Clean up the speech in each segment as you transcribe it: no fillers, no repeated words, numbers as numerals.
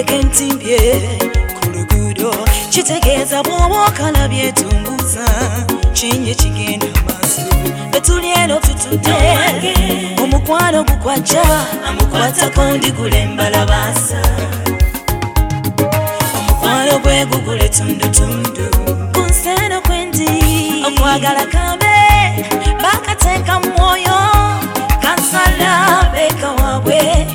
kentimbye kulugudo kitegeza bwoba okalabye tumbuza kinye kigenda maaso betuli eno tutudde omukwano gukwaja amukwatako ndigulemba baasa omukwano gwe gugule tundutundu kunseno kwendi okwagala kambe bakateeka mwoyo kansala beka wabwe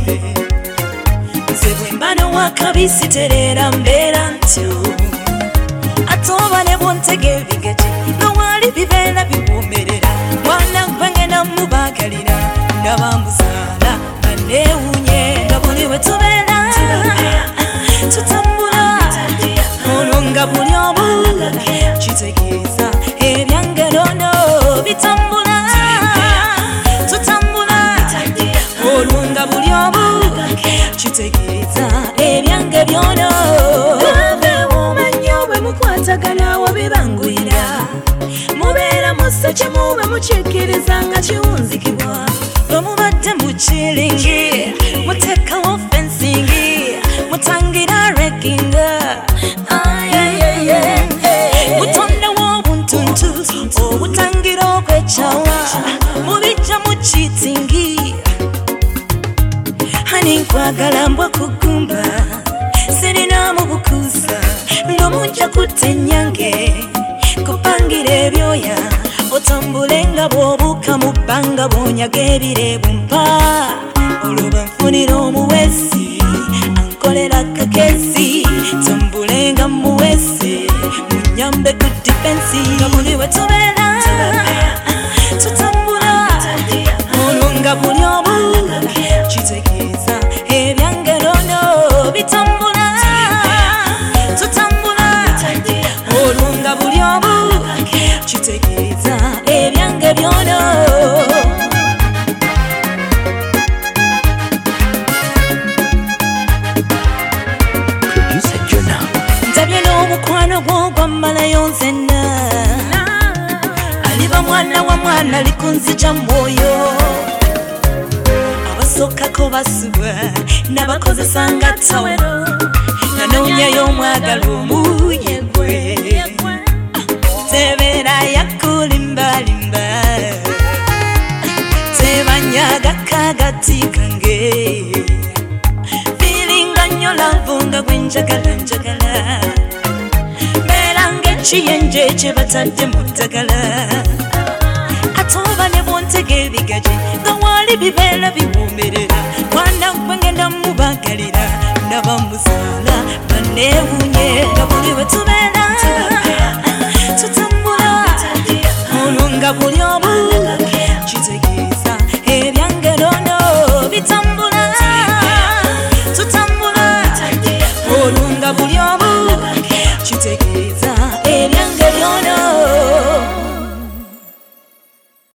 nze bwembano wakabisi terera mbeera ntyo atoba ne bontege ebigete nowali bibeera bibumerera mwana gwengenda mubagalira ndabambuzaala banewunye nga buli we tubeera tutambula ono nga buli omu kitegeeza ebyange nono bitambula tutambula olwo nga buli omu kitegeeza ebyange byono mukwatagana wabibangwira mubeera musa kyemube mukikkiriza nga kiwunzikibwa lwemubadde mukiringi mutekawo fensingi mutangira rekinga mutondewo obuntuntu obutangira okwekyawa mubijja mukitingi hani nkwagala mbwa kugumba sirina mubukuusa nomunja kutenyange kupangira ebyoya otambule nga bwobuuka mu bbanga bwonyaga ebirebumpa olwo nfunira omuwesi ankolera kakesi tambule nga muwesi munyambe ku difensi nga buli we tubeera tutambula olwo nga buli omu kitegeeza ebyange nono bitambula olunga buli omu kitegeeza ebyange byono ntabye n'omukwano gw'ogwammalayo nzenna aliba mwana wa mwana likunzija mwoyo abasookako basubwa n'abakozesa nga tawero nanoonyayo omwagala omuye gwe tebeera yakulimbalimba tebanyaga kagati kange fiiringa nnyo lavu nga gwenjagala njagala beera ng'ekiyenje kye batadde mu ddagala atoba ne bontega ebigaje nga wali bibeera biwumerera mwana gwe ngenda mubagalira nabamuzaala banewunye nga buli we tube